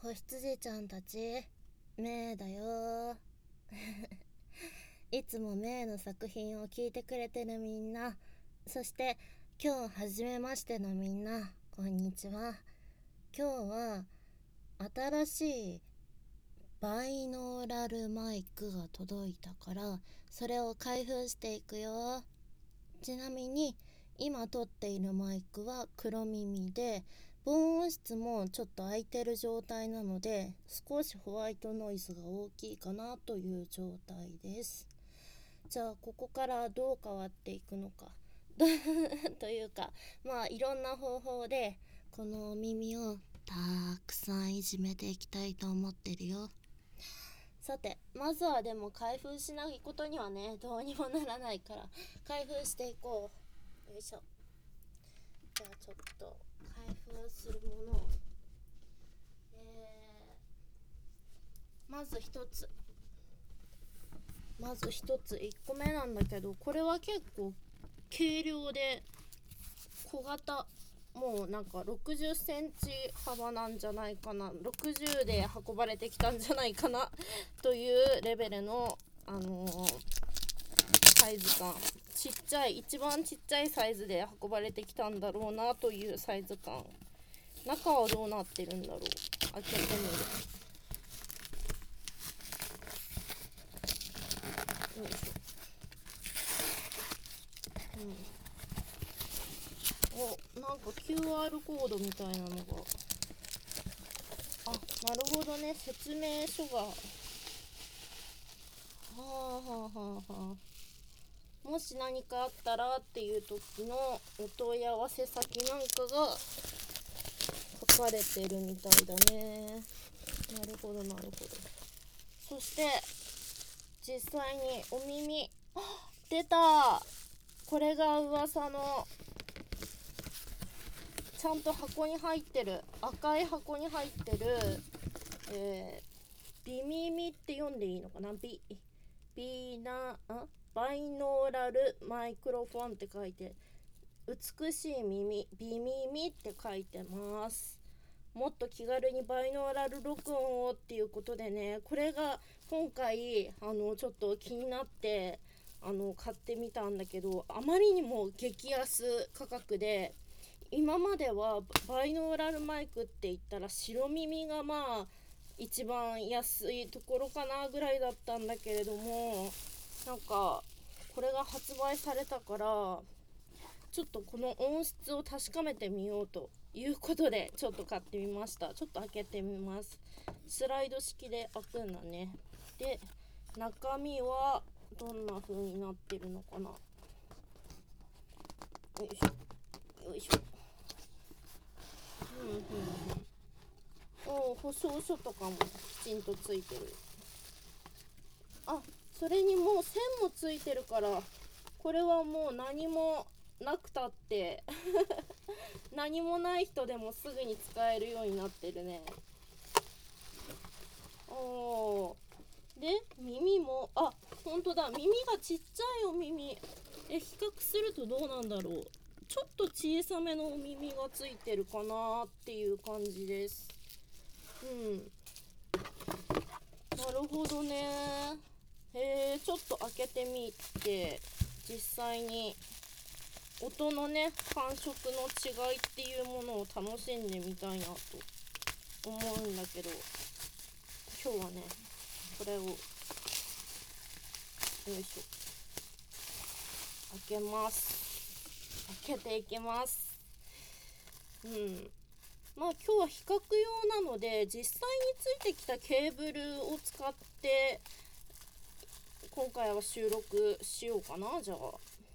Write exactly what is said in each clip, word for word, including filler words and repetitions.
子羊ちゃんたち、めいだよいつもめいの作品を聞いてくれてるみんな、そして今日初めましてのみんな、こんにちは。今日は新しいバイノーラルマイクが届いたから、それを開封していくよ。ちなみに今撮っているマイクは黒耳で、防音室もちょっと開いてる状態なので、少しホワイトノイズが大きいかなという状態です。じゃあここからどう変わっていくのかというか、まあいろんな方法でこの耳をたくさんいじめていきたいと思ってるよ。さて、まずはでも開封しないことにはね、どうにもならないから開封していこう。よいしょ。じゃあちょっと開封するものを、えー、まず一つまず一ついっこめなんだけど、これは結構軽量で小型、もうなんかろくじゅっセンチ幅なんじゃないかな、ろくじゅうで運ばれてきたんじゃないかなというレベルの、あのー、サイズ感。ちっちゃい、一番ちっちゃいサイズで運ばれてきたんだろうなというサイズ感。中はどうなってるんだろう。開けてみる。よいしょ。うん、お、なんか キューアール コードみたいなのが、あ、なるほどね、説明書が、はあはあはあはあ、もし何かあったらっていう時のお問い合わせ先なんかが書かれてるみたいだね。なるほどなるほど。そして実際にお耳、あ、出た。これが噂の、ちゃんと箱に入ってる、赤い箱に入ってる、えー、ビミミって読んでいいのかな、ビビナあバイノーラルマイクロフォンって書いて、美しい耳、ビミミって書いてます。もっと気軽にバイノーラル録音をっていうことでね、これが今回あのちょっと気になってあの買ってみたんだけど、あまりにも激安価格で、今まではバイノーラルマイクって言ったら白耳がまあ一番安いところかなぐらいだったんだけれども、なんかこれが発売されたから、ちょっとこの音質を確かめてみようということでちょっと買ってみました。ちょっと開けてみます。スライド式で開くんだね。で、中身はどんな風になってるのかな。よいしょよいしょ。うんうんうん。お、保証書とかもきちんとついてる。あ、それにもう線もついてるから、これはもう何もなくたって何もない人でもすぐに使えるようになってるね。おー、で耳も、あ、ほんとだ、耳がちっちゃいお耳。え、比較するとどうなんだろう。ちょっと小さめのお耳がついてるかなっていう感じです。うん、なるほどね。へえ、ちょっと開けてみて実際に音のね、感触の違いっていうものを楽しんでみたいなと思うんだけど、今日はね、これをよいしょ、開けます。開けていきます。うん。まあ今日は比較用なので、実際についてきたケーブルを使って今回は収録しようかな。じゃあ、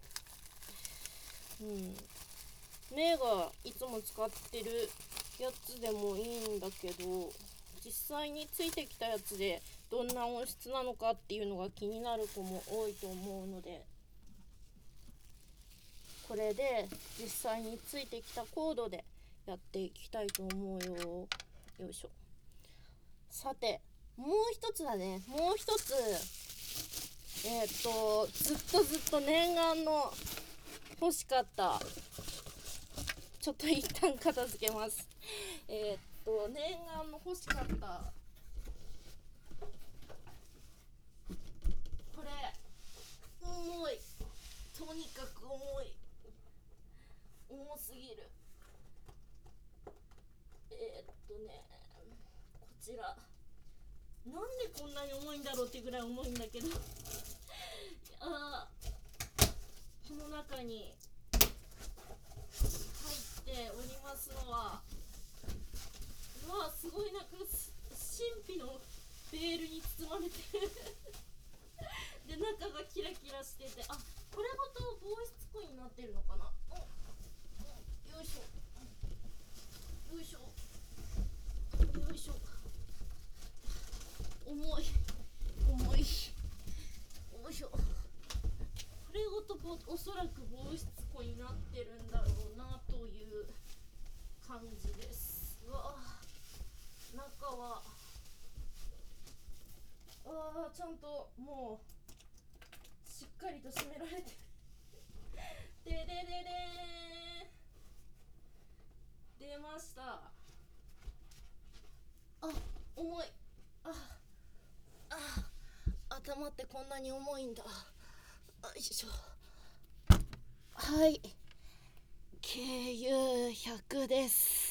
うん、メイがいつも使ってるやつでもいいんだけど、実際についてきたやつでどんな音質なのかっていうのが気になる子も多いと思うので、これで実際についてきたコードでやっていきたいと思うよ。よいしょ。さて、もう一つだね。もう一つ、えっとずっとずっと念願の欲しかった、ちょっと一旦片付けます。えー、っと念願の欲しかったこれ、重い、とにかく重い、重すぎる。えー、っとねこちらなんでこんなに重いんだろうってぐらい重いんだけどあこの中に入っておりますのは、うわすごい、なんか神秘のベールに包まれてるで中がキラキラしてて、あこれごと防湿コインになってるのかな。おおよいしょよいしょよいしょ、重い重い、よいしょ。これごとぼおそらく防湿庫になってるんだろうなという感じです。うわ中はあーちゃんともうしっかりと締められてるででででー出ました。あ重い、ああ頭ってこんなに重いんだ。よいしょ。はい、ケーユーひゃく です。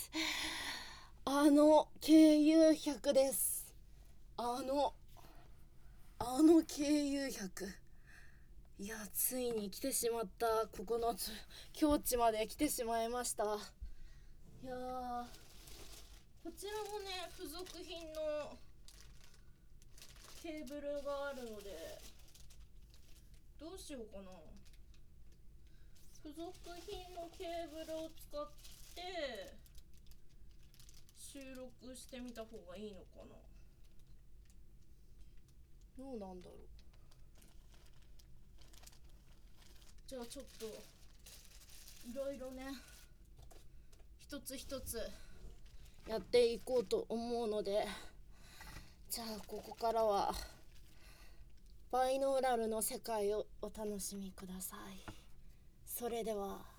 あの ケーユーひゃく です。あのあの ケーユーひゃく、 いやついに来てしまった。ここの境地まで来てしまいました。いやーこちらもね付属品のケーブルがあるのでどうしようかな。付属品のケーブルを使って収録してみた方がいいのかな。どうなんだろう。じゃあちょっといろいろね一つ一つやっていこうと思うので、じゃあここからはバイノーラルの世界をお楽しみください。それでは。